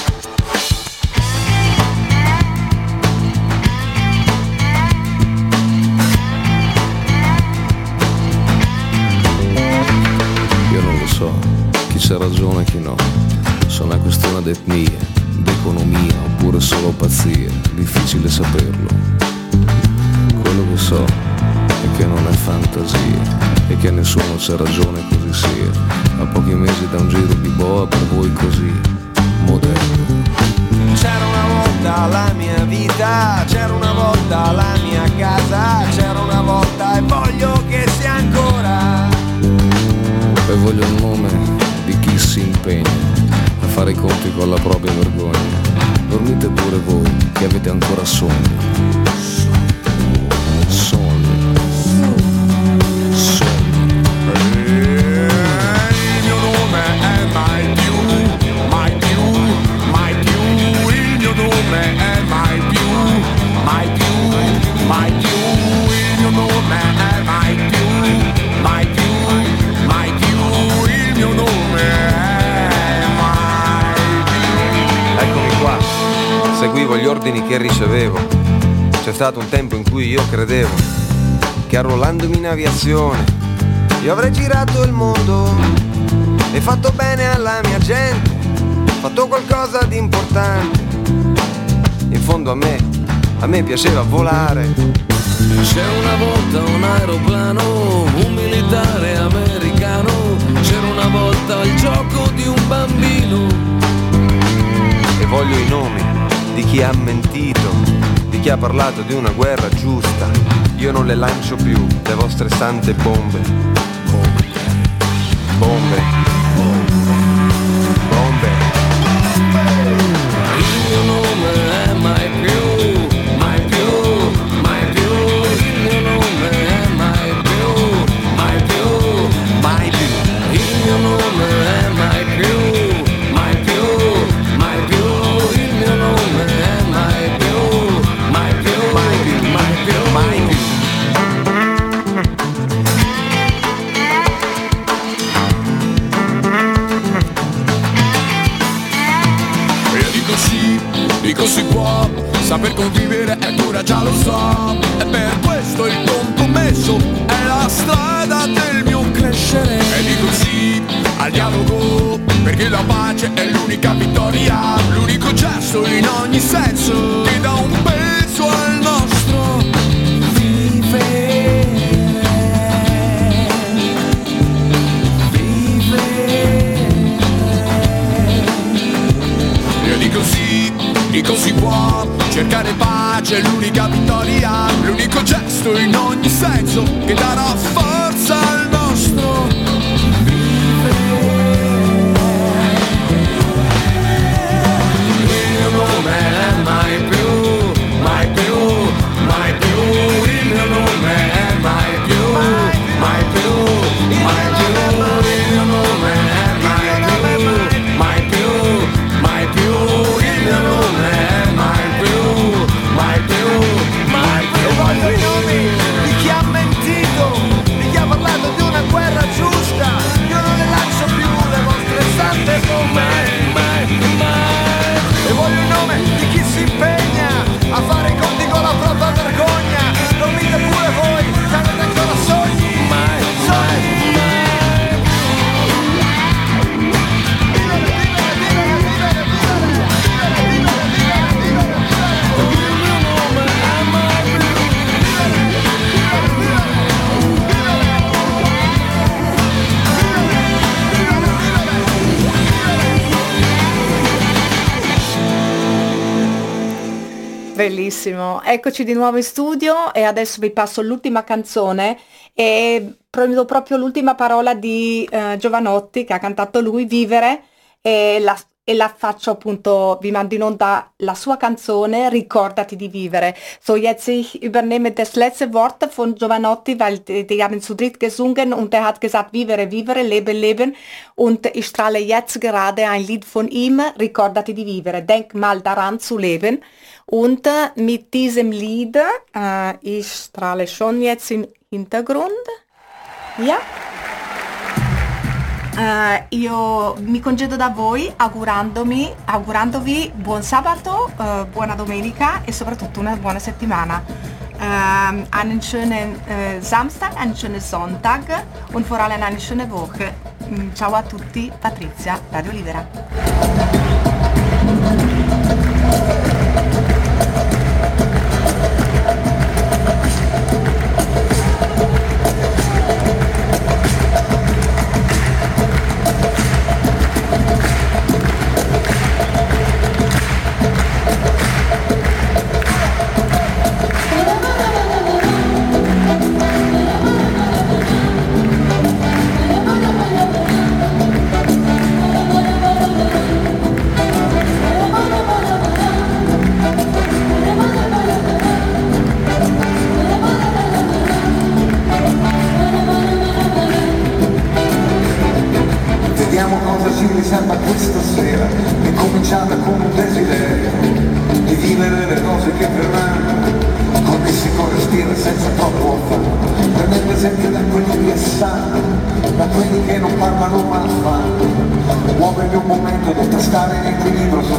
Io non lo so, chi c'ha ragione e chi no, sono una questione d'etnia, d'economia oppure solo pazzia, difficile saperlo. Quello che so è che non è fantasia e che nessuno c'ha ragione così sia. A pochi mesi da un giro di boa per voi così moderno. C'era una volta la mia vita, c'era una volta la mia casa, c'era una volta e voglio che sia ancora. E voglio il nome di chi si impegna a fare i conti con la propria vergogna. Dormite pure voi che avete ancora sogni. Seguivo gli ordini che ricevevo. C'è stato un tempo in cui io credevo che arruolandomi in aviazione io avrei girato il mondo e fatto bene alla mia gente, fatto qualcosa di importante. In fondo a me, a me piaceva volare. C'era una volta un aeroplano, un militare americano, c'era una volta il gioco di un bambino. E voglio i nomi di chi ha mentito, di chi ha parlato di una guerra giusta. Io non le lancio più, le vostre sante bombe. Bombe. Bombe. Bombe. Il mio nome è mai più, mai più, mai più. Il mio nome è mai più, mai più, mai più. Il mio nome è mai più. dico si può, saper convivere è dura, già lo so. E per questo il compromesso è la strada del mio crescere. E dico sì al dialogo, perché la pace è l'unica vittoria, l'unico gesto in ogni senso che dà un peso al nostro vivere. Vivere. Io dico sì, dico si può, cercare pace è l'unica vittoria, l'unico gesto in ogni senso che darà forza al nostro vivere. Il mio nome è mai più, mai più, mai più, il mio nome è mai più, mai più, mai più, il mio nome è mai più, mai più, mai più, il mio nome è mai più, mai più, mai più. E voglio i nomi di chi ha mentito, di chi ha parlato di una guerra giusta. Io non le lancio più le vostre sante con me. E voglio il nome di chi si impegna a fare i conti con la propria vergogna. Dormite pure voi, se avete ancora sogni, mai, sogni. Bellissimo, eccoci di nuovo in studio e adesso vi passo l'ultima canzone e prendo proprio l'ultima parola di eh, Jovanotti che ha cantato lui, Vivere, e la, e la faccio appunto, vi mando in onda la sua canzone, Ricordati di vivere. So, jetzt ich übernehme das letzte Wort von Jovanotti, weil die, die haben zu dritt gesungen und er hat gesagt, Vivere, Vivere, Lebe, Leben, und ich strahle jetzt gerade ein Lied von ihm, Ricordati di vivere, denk mal daran zu leben. Und mit diesem Lied, äh, ich strahle schon jetzt im Hintergrund, ja, äh, io mi congedo da voi augurandomi, augurandovi buon sabato, äh, buona domenica e soprattutto una buona settimana. Äh, einen schönen äh, Samstag, einen schönen Sonntag und vor allem eine schöne Woche. Ciao a tutti, Patrizia, Radio Libera. Sembra questa sera è cominciata con un desiderio di vivere le cose che verranno, connessi con respiro senza troppo affanno, prendendo esempio da quelli che sanno, da quelli che non parlano ma fanno. Muovermi un momento, devo stare in equilibrio,